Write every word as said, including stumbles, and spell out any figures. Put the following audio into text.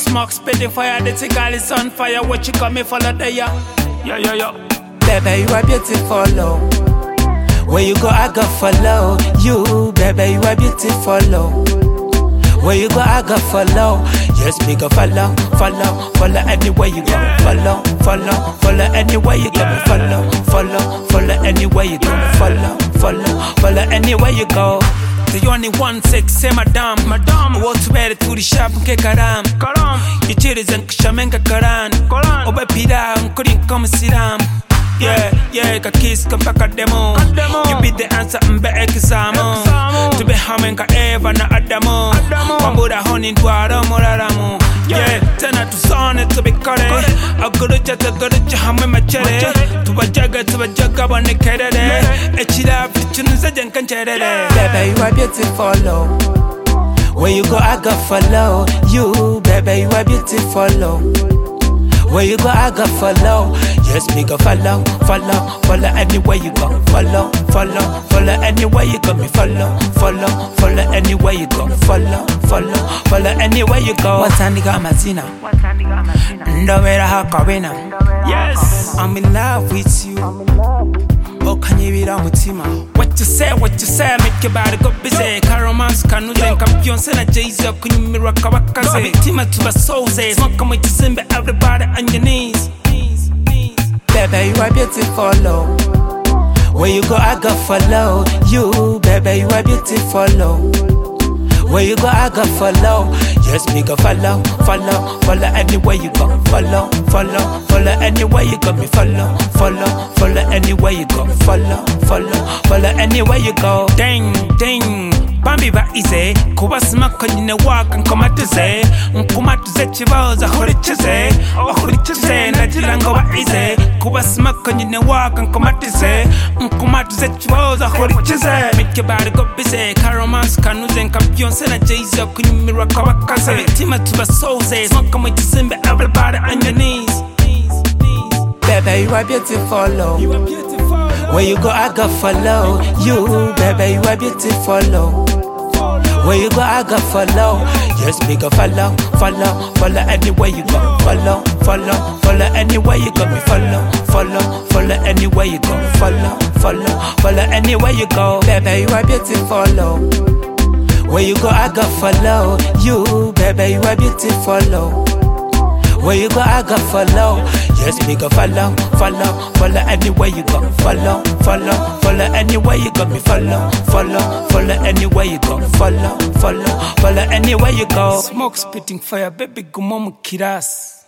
Smoke spitting fire, the cigar is on fire. What you call me for the day? Yeah, yeah, yeah. Baby, you are beautiful. Oh. Where you go, I go follow you. Baby, you are beautiful. Oh. Where you go, I go follow. Yes, me go follow, follow, follow anywhere you go. Follow, follow, follow anywhere you go. Follow, follow, follow anywhere you go. Follow, follow, follow anywhere you go. The only one six, say madam, madam. What's better to the shop and get karam, karam. You chills and kshamenga karan, karan. Oba pida, couldn't come sit down. Yeah, yeah, ka kiss ka paka demo. You be the answer, mbe examo. To be hamen ka eva na adamo. Kwambura honi ndwara moraramo. Yeah, tena tusone to be kore. Aguruja to guruja hame machere. Tubajaga tubajaga bane kerere. Echira fichunuza jankan cherere. Baby, you are beautiful. Oh. Where you go, I go follow you. Baby, you are beautiful. Oh. Where you go, I go follow. Yes, me go follow, follow, follow anywhere you go. Follow, follow, follow anywhere you go. Me follow, follow, follow anywhere you go. Follow, follow, follow anywhere you go. What's Andiga Mazina? Ndovera hakawena. Yes, I'm in love with you. Oh, can you be down with him? What you say, what you say, make your body go busy. Caromans can use them campions and a Jay-Z. Can you mirror Kawakaze? Tima to the souls, smoke come with you, sing everybody on your knees. Baby, you are beautiful. Oh. Where you go, I go follow you. Baby, you are beautiful. Oh. Where you go, I go follow. Yes, me go follow, follow, follow anywhere you go. Follow, follow, follow anywhere you go. Me follow, follow, follow anywhere you go. Follow, follow, follow anywhere you go. Ding, ding. Bambi ba ize, kuba smaka nyine waka nkomatuze. Nkomatuze chibaza horichize. Horichize nagira ngo ba ize. Kuba smaka nyine waka nkomatuze. Nkomatuze chibaza horichize. Make your body go busy. Caromans kanuze nkampions and a Jay-Z. Kunyumira kabakaze. Tima to the souls, smoke come with you, sing everybody on your knees. Baby, you are beautiful. Oh. You are beautiful. Where you go, I go follow you. Baby, you are beautiful. Oh. Where you go, I go follow. Yes, me go follow, follow, follow anywhere you go. Follow, follow, follow anywhere you go. Me follow, follow, follow anywhere you go. Follow, follow, follow anywhere you go. Baby, you are beautiful. Oh. Where you go, I go follow you. Baby, you are beautiful. Oh. Where you go, I go follow. Yes, me go follow, follow, follow anywhere you go. Follow, follow, follow anywhere you go. Me follow, follow, follow anywhere you go. Follow, follow, follow anywhere you go. Smoke spitting fire, baby, go mama kiras.